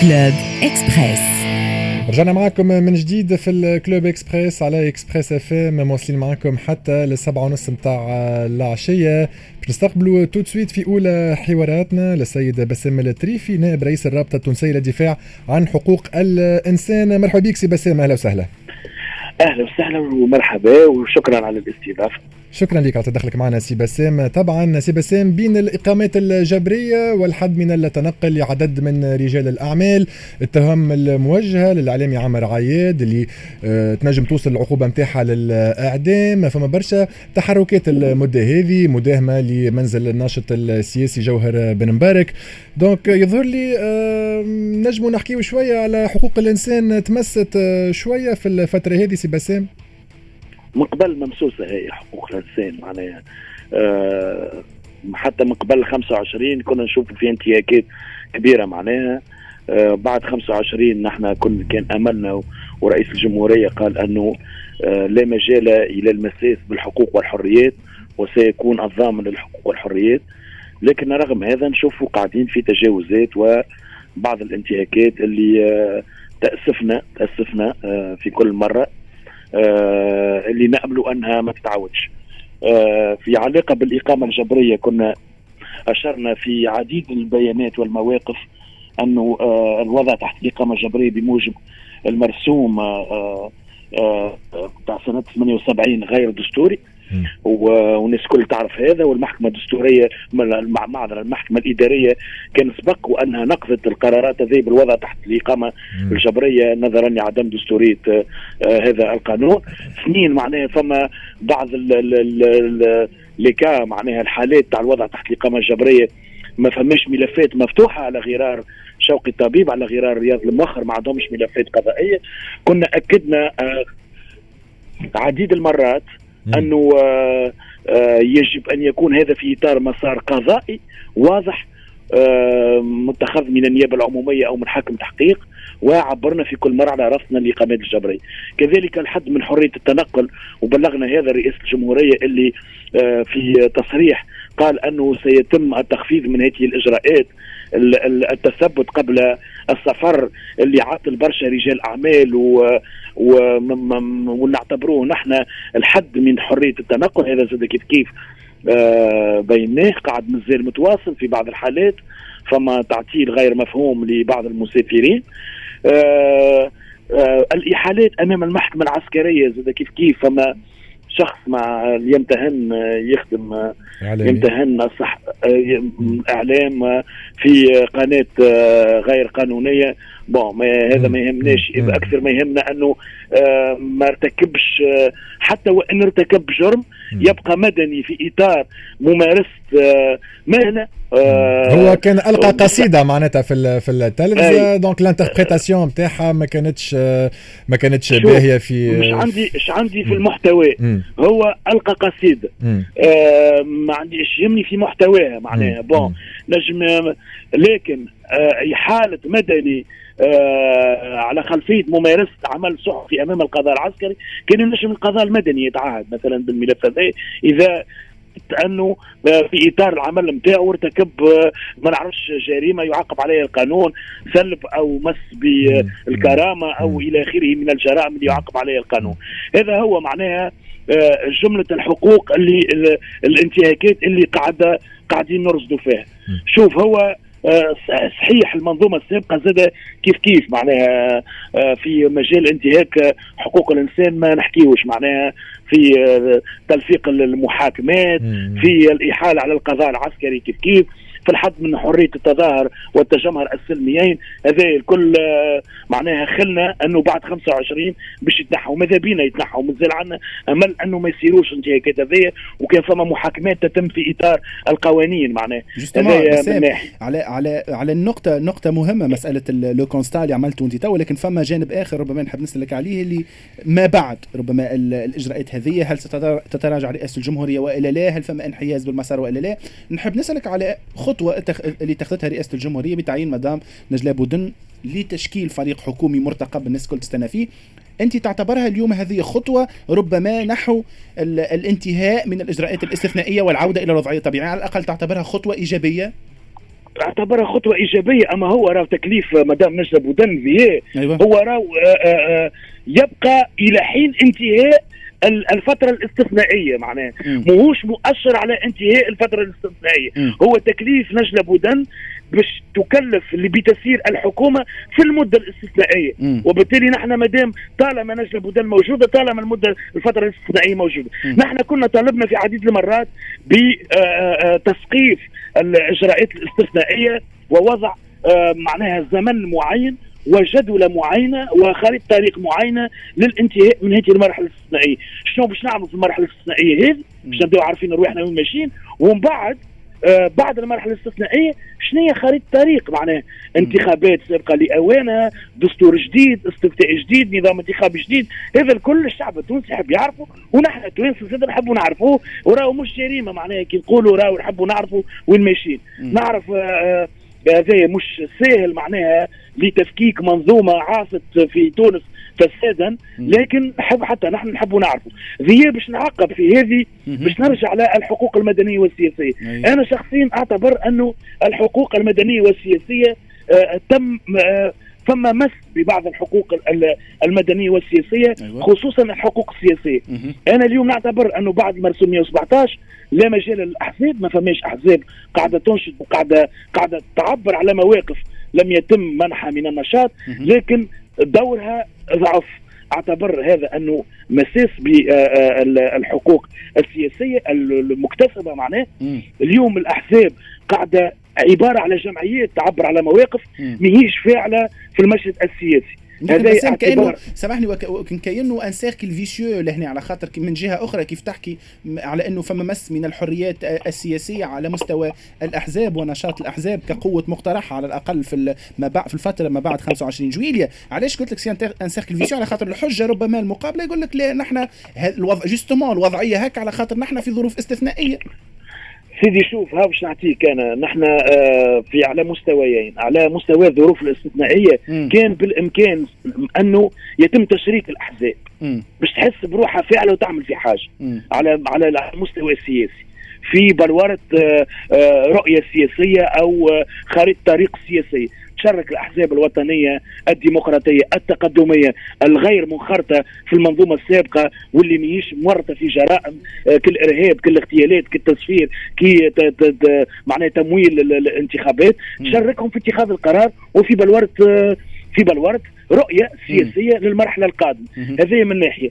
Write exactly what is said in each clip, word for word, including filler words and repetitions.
كلوب إكسبريس. رجعنا معكم من جديد في الكلوب إكسبريس على إكسبريس اف ام، مواصلين معكم حتى للسبعة ونص متاع العشية. نستقبلوا تو سويت في أولى حواراتنا للسيد بسام التريفي، نائب رئيس الرابطة التونسية للدفاع عن حقوق الإنسان. مرحبا بك سي بسام، أهلا وسهلا. أهلا وسهلا ومرحبا وشكرا على الاستضافة. شكرا لك على تدخلك معنا سي بسام. طبعا سي بسام، بين الإقامات الجبرية والحد من التنقل لعدد من رجال الأعمال، التهم الموجهة للإعلامي عمر عياد اللي اه تنجم توصل العقوبة متاحة للإعدام. فما برشا تحركات المدة هذه مداهمة لمنزل الناشط السياسي جوهر بن مبارك. دونك يظهر لي اه نجموا نحكيو شوية على حقوق الإنسان تمست اه شوية في الفترة هذه سي بسام. من قبل ممسوسة هي حقوق الإنسان معناها أه حتى من قبل خمسة وعشرين كنا نشوف في انتهاكات كبيرة معناها. أه بعد خمسة وعشرين نحن كن كان أملنا ورئيس الجمهورية قال أنه أه لا مجال إلى المساس بالحقوق والحريات وسيكون الضامن للحقوق والحريات، لكن رغم هذا نشوفوا قاعدين في تجاوزات وبعض الانتهاكات اللي أه تأسفنا تأسفنا أه في كل مرة آه اللي نأملوا أنها ما تتعودش. آه في علاقة بالإقامة الجبرية كنا أشرنا في عديد البيانات والمواقف أنه آه الوضع تحت الإقامة الجبرية بموجب المرسوم آه آه بتاع سنة ثمانية وسبعين غير دستوري، والناس كل تعرف هذا. والمحكمة الدستورية مع معذرة المحكمة الإدارية كان سبق وأنها نقضت القرارات هذه بالوضع تحت الإقامة الجبرية نظرا لعدم دستورية آه هذا القانون. سنين معناها فما بعض اللي معناها الحالات تاع الوضع تحت الإقامة الجبرية ما فماش ملفات مفتوحة على غرار شوقي الطبيب، على غرار رياض المؤخر، ما عندهمش ملفات قضائية. كنا أكدنا آه عديد المرات أنه آه آه يجب أن يكون هذا في إطار مسار قضائي واضح آه متخذ من النيابة العمومية أو من حاكم تحقيق، وعبرنا في كل مرة على رفضنا للإقامات الجبرية. كذلك الحد من حرية التنقل، وبلغنا هذا رئيس الجمهورية اللي آه في تصريح قال أنه سيتم التخفيض من هذه الإجراءات، التثبت قبل السفر اللي عطل برشا رجال أعمال ونعتبروه نحن الحد من حرية التنقل. هذا زاد كيف كيف آه بيناه قاعد مازال متواصل في بعض الحالات، فما تعطيل غير مفهوم لبعض المسافرين. آه آه الإحالات أمام المحكمة العسكرية زاد كيف كيف، فما شخص مع يمتهن يخدم يمتهن الصح إعلام في قناة غير قانونية. بون هذا ما يهمناش، أكثر ما يهمنا أنه ما ارتكبش حتى وإن ارتكب جرم يبقى مدني في إطار ممارسة مهنة. هو كان ألقى قصيدة معناتها في في التلفزة، دونك الانتربريتاسيون نتاعها ما كانتش ما كانتش باهية في مش عندي مش عندي في المحتوى. هو ألقى قصيدة آه ما عنديش يهمني في محتواها معناها. بون نجم، لكن آه حالة مدني آه على خلفية ممارسة عمل صحفي أمام القضاء العسكري كان ينجم القضاء المدني يتعهد مثلا بالملف هذا إذا أنه في إطار العمل متاعه ارتكب ما نعرفش جريمة يعاقب عليها القانون، سلب أو مس بالكرامة أو إلى آخره من الجرائم اللي يعاقب عليها القانون. هذا هو معناها جملة الحقوق اللي الانتهاكات اللي قاعدة قاعدين نرصدوا فيها. شوف هو صحيح المنظومة السابقة زاد كيف كيف معناها في مجال انتهاك حقوق الإنسان ما نحكيوش، معناها في تلفيق المحاكمات، في الإحالة على القضاء العسكري كيف كيف، في الحد من حرية التظاهر والتجمهر السلميين. هذا الكل معناها خلنا أنه بعد خمسة وعشرين باش يتنحوا، ماذا بينا يتنحوا، مازال عنا أمل أنه ما يصيروش انتهاكات هذه، وكان فما محاكمات تتم في إطار القوانين معناها. على على على النقطة نقطة مهمة، مسألة لو كونستا اللي عملته أنت تو، لكن فما جانب آخر ربما نحب نسألك عليه اللي ما بعد ربما الإجراءات هذه، هل ستتراجع رئاسة الجمهورية وإلا لا؟ هل فما انحياز بالمسار وإلا لا؟ نحب نسألك على خطوة اللي اتخذتها رئاسة الجمهورية بتعيين مدام نجلاء بودن لتشكيل فريق حكومي مرتقب الناس كل تستنى فيه. أنت تعتبرها اليوم هذه خطوة ربما نحو الانتهاء من الإجراءات الاستثنائية والعودة إلى الوضعية الطبيعية؟ على الأقل تعتبرها خطوة إيجابية؟ اعتبرها خطوه ايجابيه. اما هو راه تكليف مدام نجلة بودن فيه أيوة. هو راه يبقى الى حين انتهاء الفترة الاستثنائية، معناه ماهوش مؤشر على انتهاء الفترة الاستثنائية. م. هو تكليف نجلة بودن باش تكلف اللي بتسير الحكومة في المدة الاستثنائية. م. وبالتالي نحن مادام طالما نجلة بودن موجودة، طالما المدة الفترة الاستثنائية موجودة، م. نحن كنا طالبنا في عديد المرات بتسقيف الإجراءات الاستثنائية ووضع معناها زمن معين وجدولة معينة وخريطة طريق معينة للانتهاء من هذه المرحلة الاستثنائية. شنو باش نعمل في المرحلة الاستثنائية هذه؟ باش نبداو عارفين نروحنا وين ماشيين، ومن بعد آه بعد المرحلة الاستثنائية شنو هي خريطة طريق؟ معناها انتخابات سابقة لأوانها، دستور جديد، استفتاء جديد، نظام انتخابي جديد. هذا الكل الشعب التونسي يحب يعرفه، ونحن التوانسة زاد نحبوا نعرفوه، وراهو مش جريمة معناها كي نقولوا راهو نحبوا نعرفوا وين ماشيين. نعرف آه هذا مش سهل معناها لتفكيك منظومة عاصت في تونس فسادا، لكن نحب حتى نحن نحب نعرفه ذي باش نعقب في هذه، باش نرجع على الحقوق المدنية والسياسية. أنا شخصيا أعتبر أنه الحقوق المدنية والسياسية آه تم آه فما مس ببعض الحقوق المدنية والسياسية، خصوصا الحقوق السياسية. أنا اليوم نعتبر أنه بعد مرسوم مئة وسبعة عشر لا مجال للأحزاب، ما فماش أحزاب قاعدة تنشط وقاعدة قاعدة تعبر على مواقف لم يتم منحها من النشاط، لكن دورها ضعف. اعتبر هذا انه مساس بالحقوق السياسيه المكتسبه. معناه اليوم الاحزاب قاعده عباره على جمعيات تعبر على مواقف ماهيش فاعله في المشهد السياسي. هذا كأنه سامحني وكان كأنه ان سيركل فيسيو لهنا، على خاطر من جهه اخرى كيف تحكي على انه فما مس من الحريات السياسيه على مستوى الاحزاب ونشاط الاحزاب كقوه مقترحه على الاقل في ما بعد في الفتره ما بعد خمسة وعشرين جويلية. علاش قلت لك سي ان سيركل فيسيو؟ على خاطر الحجه ربما المقابله يقول لك لا نحن الوضع جوستومون الوضعيه هكا على خاطر نحن في ظروف استثنائيه. سيدي شوف، ها باش نعطيك انا، نحن آه في على مستويين. على مستوى الظروف الاستثنائيه م. كان بالامكان انه يتم تشريك الاحزاب باش تحس بروحها فعلا وتعمل في حاجه م. على على المستوى السياسي، في بلوره آه آه رؤيه سياسيه او آه خريطه طريق سياسيه، تشارك الأحزاب الوطنية الديمقراطية التقدمية الغير منخرطة في المنظومة السابقة واللي ميش مورطة في جرائم كالإرهاب كالاغتيالات كالتسفير كي معناه تمويل الانتخابات، تشاركهم في اتخاذ القرار وفي بلورة في بلورة رؤية سياسية للمرحلة القادمة. هذه من ناحية.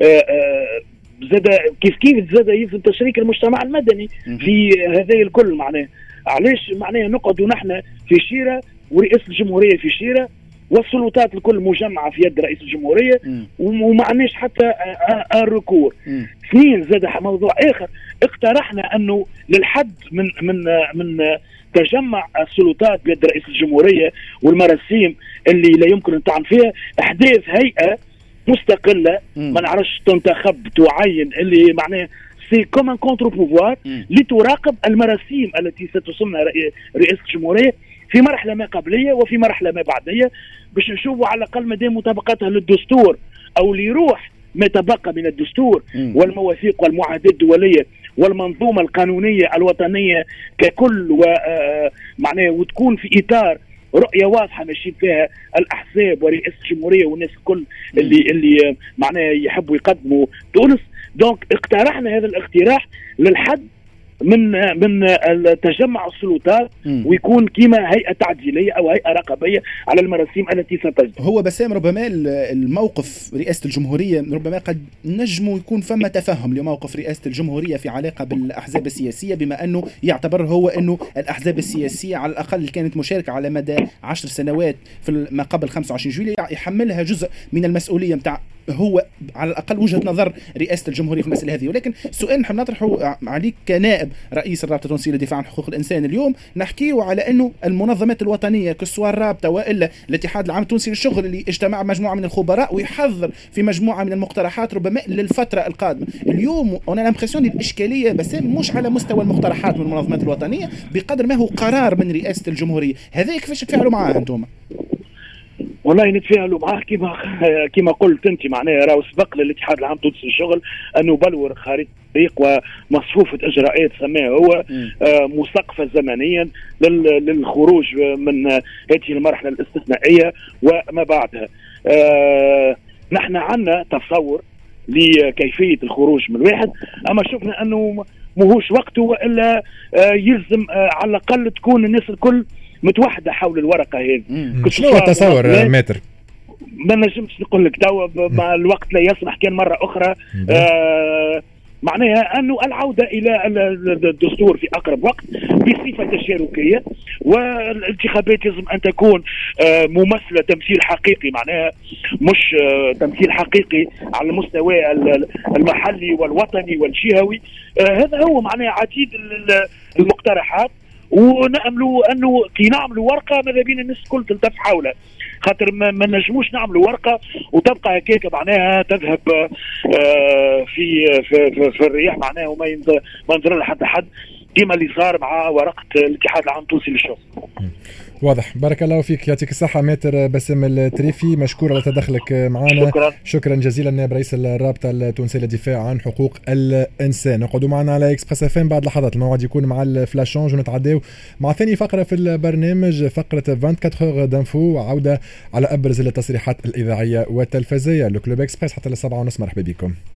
زاد كيف كيف زاد يلزم تشريك المجتمع المدني في هذه الكل. معناه علاش معناه نقعدوا نحن في شيرة ورئيس الجمهورية في شيرة والسلطات الكل مجمعة في يد رئيس الجمهورية وما عندناش حتى الركور. اثنين زاد موضوع آخر، اقترحنا أنه للحد من من من تجمع السلطات بيد رئيس الجمهورية والمراسيم اللي لا يمكن أن تعن فيها، إحداث هيئة مستقلة ما نعرفش تنتخب تعين اللي معناه سي كومان كونتر بوفوار لتراقب المراسيم التي ستسمى رئيس الجمهورية في مرحلة ما قبلية وفي مرحلة ما بعدية، باش نشوفوا على الأقل مدى مطابقتها للدستور أو ليروح ما تبقى من الدستور م. والمواثيق والمعاهدات الدولية والمنظومة القانونية الوطنية ككل، ومعناه وتكون في إطار رؤية واضحة ماشيين فيها الأحزاب ورئاسة الجمهورية والناس الكل اللي اللي معناه يحبوا يقدموا تونس. دونك اقترحنا هذا الاقتراح للحد من من تجمع السلطات ويكون كيما هيئة تعديلية أو هيئة رقابية على المراسيم التي ستجد. هو بسام ربما الموقف رئاسة الجمهورية ربما قد نجم يكون فما تفهم لموقف رئاسة الجمهورية في علاقة بالأحزاب السياسية، بما أنه يعتبر هو أنه الأحزاب السياسية على الأقل كانت مشاركة على مدى عشر سنوات في ما قبل خمسة وعشرين جويلية، يحملها جزء من المسؤولية متاع هو على الأقل وجهة نظر رئاسة الجمهورية في المسألة هذه. ولكن سؤال نحن نطرحه عليك كنائب رئيس الرابطة التونسية للدفاع عن حقوق الإنسان، اليوم نحكيه على أنه المنظمات الوطنية كسوا الرابطة وإلا الاتحاد العام التونسي للشغل اللي اجتمع مجموعة من الخبراء ويحضر في مجموعة من المقترحات ربما للفترة القادمة. اليوم أنا الإمبرسيون الإشكالية بس مش على مستوى المقترحات من المنظمات الوطنية بقدر ما هو قرار من رئاسة الجمهورية. هذا كيفاش تفاعلوا معاه أنتم؟ والله نتفاعلوا معاه كما كما قلت انت، معناها راهو سبق للاتحاد العام التونسي للشغل انه بلور خريطه التطبيق ومصفوفة إجراءات سماها هو مسقفة زمنيا للخروج من هذه المرحلة الاستثنائية وما بعدها. نحن عندنا تصور لكيفية الخروج من واحد، أما شفنا أنه مهوش وقته، وإلا يلزم على الأقل تكون الناس الكل متوحدة حول الورقة هذه. شنو هو التصور ماتر؟ ما نجمش نقول لك توا، مع الوقت لا يسمح. كان مرة أخرى آه معناها أنه العودة إلى الدستور في أقرب وقت بصفة تشاركية، والانتخابات يجب أن تكون آه ممثلة تمثيل حقيقي، معناها مش آه تمثيل حقيقي على المستوى المحلي والوطني والجهوي. آه هذا هو معناها عديد المقترحات، ونأملوا أنه كي نعملوا ورقة ماذا بين الناس الكل تلتف حولها، خاطر ما نجموش نعملوا ورقة وتبقى هكاك معناها تذهب في في في, في الرياح معناها، وما ما ينظر لها حتى حد، كما اللي صار مع ورقة الاتحاد العام التونسي للشغل. واضح. بارك الله فيك، يعطيك الصحة ماتر باسم التريفي، مشكور على تدخلك معنا. شكرا. شكرا جزيلا نائب رئيس الرابطة التونسية للدفاع عن حقوق الإنسان. اقعدوا معنا على إكسبريس اف ام، بعد لحظات الموعد يكون مع الفلاشونج، ونتعداو مع ثاني فقرة في البرنامج، فقرة أربعة وعشرين اور دانفو، وعودة على أبرز التصريحات الإذاعية والتلفزية. لو كلوب إكسبريس حتى للسبعة ونص، مرحبا بكم.